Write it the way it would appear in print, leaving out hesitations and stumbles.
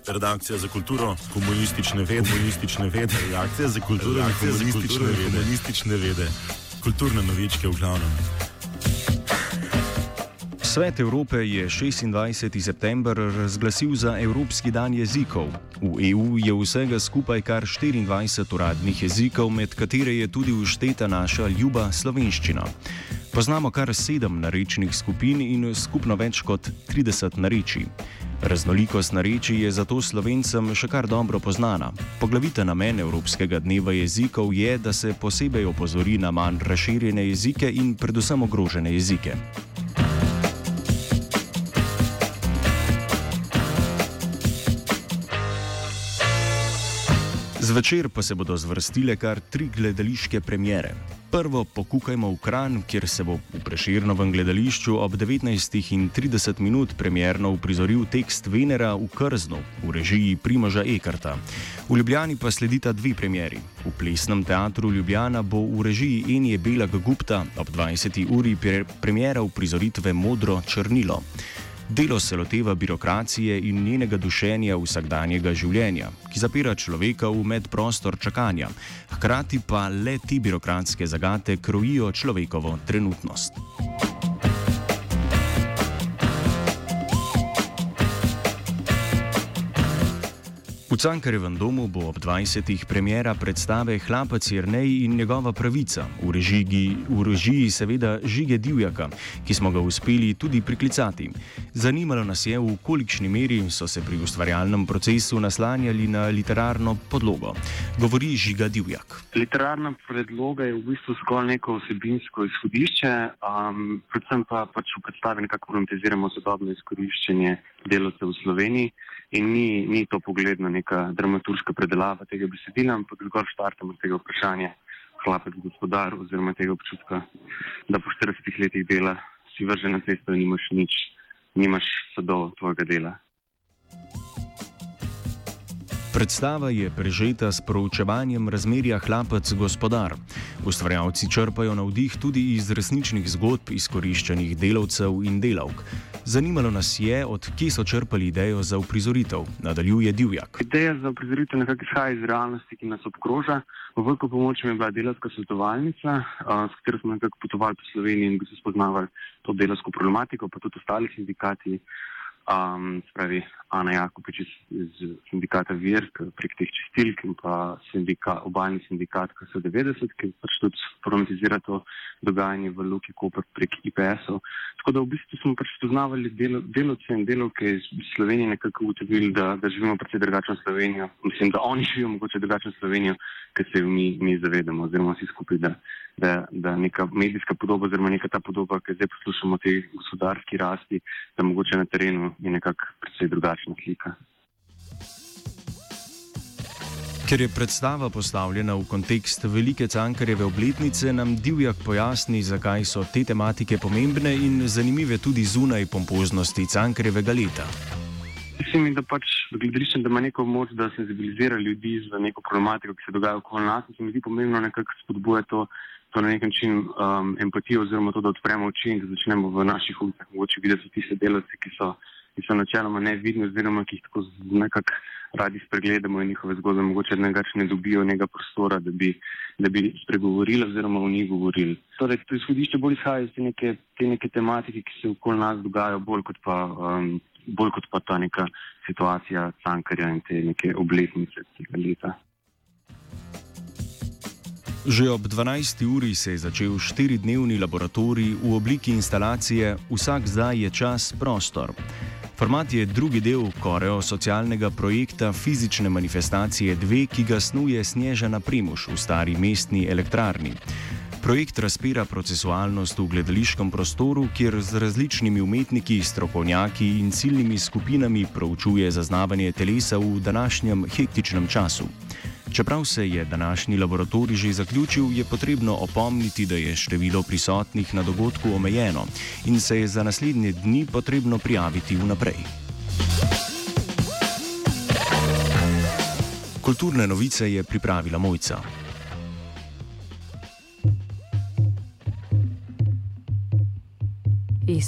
redakcija za kulturo, komunistične vede, redakcija za kulturo in komunistične vede, kulturne novičke v glavnem. Svet Evrope je 26. september razglasil za Evropski dan jezikov. V EU je vsega skupaj kar 24 uradnih jezikov, med katere je tudi všteta naša ljuba slovenščina. Poznamo kar 7 narečnih skupin in skupno več kot 30 narečij. Raznolikost narečij je zato Slovencem še kar dobro poznana. Poglaviten namen Evropskega dneva jezikov je, da se posebej opozori na manj razširjene jezike in predvsem ogrožene jezike. Zvečer pa se bodo zvrstile kar 3 gledališke premiere. Prvo Pokukajmo v Kranj, kjer se bo v Prešernovem gledališču ob 19:30 premierno uprizoril tekst Venera v Krznu v režiji Primoža Ekarta. V Ljubljani pa sledita 2 premieri. V Plesnem teatru Ljubljana bo v režiji Enije Belag Gupta ob 20. uri premiera uprizoritve Modro črnilo. Delo se loteva birokracije in njenega dušenja vsakdanjega življenja, ki zapira človeka v medprostor čakanja, hkrati pa le te birokratske zagate krojijo človekovo trenutnost. V Cankarjevem domu bo ob 20. premiera predstave Hlapec Jernej in njegova pravica, v režiji seveda Žige Divjaka, ki smo ga uspeli tudi priklicati. Zanimalo nas je, v kolikšni meri so se pri ustvarjalnem procesu naslanjali na literarno podlogo. Govori Žiga Divjak. Literarna predloga je v bistvu zgolj neko vsebinsko izhodišče, predvsem pa pač v predstavi nekako problematiziramo sodobno izkoriščenje delavcev v Sloveniji. In ni to pogledna neka dramaturška predelava tega besedila, ampak zgolj štartamo z tega vprašanja hlapec gospodar oziroma tega občutka, da po 40 letih dela si vrže na cesto in nimaš nič, nimaš sadov tvojega dela. Predstava je prežeta s proučevanjem razmerja hlapec-gospodar. Ustvarjalci črpajo navdih tudi iz resničnih zgodb izkoriščenih delavcev in delavk. Zanimalo nas je, od kje so črpali idejo za uprizoritev, nadaljuje Divjak. Ideja za uprizoritev nekako izhaja iz realnosti, ki nas obkroža. V veliko pomoč mi je bila delavska svetovalnica, s katero smo nekako potovali po Sloveniji in bi se spoznavali to delavsko problematiko, pa tudi ostali sindikati. Spravi Ana Jakopič iz sindikata Virk prek teh čistilk in pa obalni sindikat KS90, ki pač tudi problematizira to dogajanje v Luki Koper prek IPS-ov. Tako da v bistvu smo pač spoznavali delavce in delavke iz Slovenije, nekako ugotovili, da živimo precej drugačno Slovenijo. Mislim, da oni živijo mogoče drugačno Slovenijo, ker se jo mi zavedamo, oziroma vsi skupaj, da neka medijska podoba, oziroma neka ta podoba, ki zdaj poslušamo o tej gospodarski rasti, da mogoče na terenu je nekako precej drugačna slika. Ker je predstava postavljena v kontekst velike Cankarjeve obletnice, nam Divjak pojasni, zakaj so te tematike pomembne in zanimive tudi zunaj pompoznosti Cankarjevega leta. Mislim, da pač gledališče, da ima neko moč, da senzibilizira ljudi za neko problematiko, ki se dogaja okoli nas, in se mi zdi pomembno nekako spodbuja to na nek način empatijo, oziroma to, da odpremo oči in da začnemo v naših ulicah mogoče videti tiste delavce, ki so načeloma nevidni, oziroma ki jih tako nekako radi spregledamo in njihove zgodbe mogoče ne dobijo nekega prostora, da bi spregovorili oziroma o njih govorili. Torej, to izhodišče bolj izhaja iz te neke tematike, ki se okoli nas dogajajo, bolj kot pa ta neka situacija Cankarja in te neke obletnice tega leta. Že ob 12. uri se je začel 4-dnevni laboratorij v obliki instalacije Vsak zdaj je čas, prostor. Format je drugi del koreo-socialnega projekta Fizične manifestacije 2, ki ga snuje Snježana Premuš v stari mestni elektrarni. Projekt razpira procesualnost v gledališkem prostoru, kjer z različnimi umetniki, strokovnjaki in ciljnimi skupinami proučuje zaznavanje telesa v današnjem hektičnem času. Čeprav se je današnji laboratorij že zaključil, je potrebno opomniti, da je število prisotnih na dogodku omejeno in se je za naslednje dni potrebno prijaviti vnaprej. Kulturne novice je pripravila Mojca.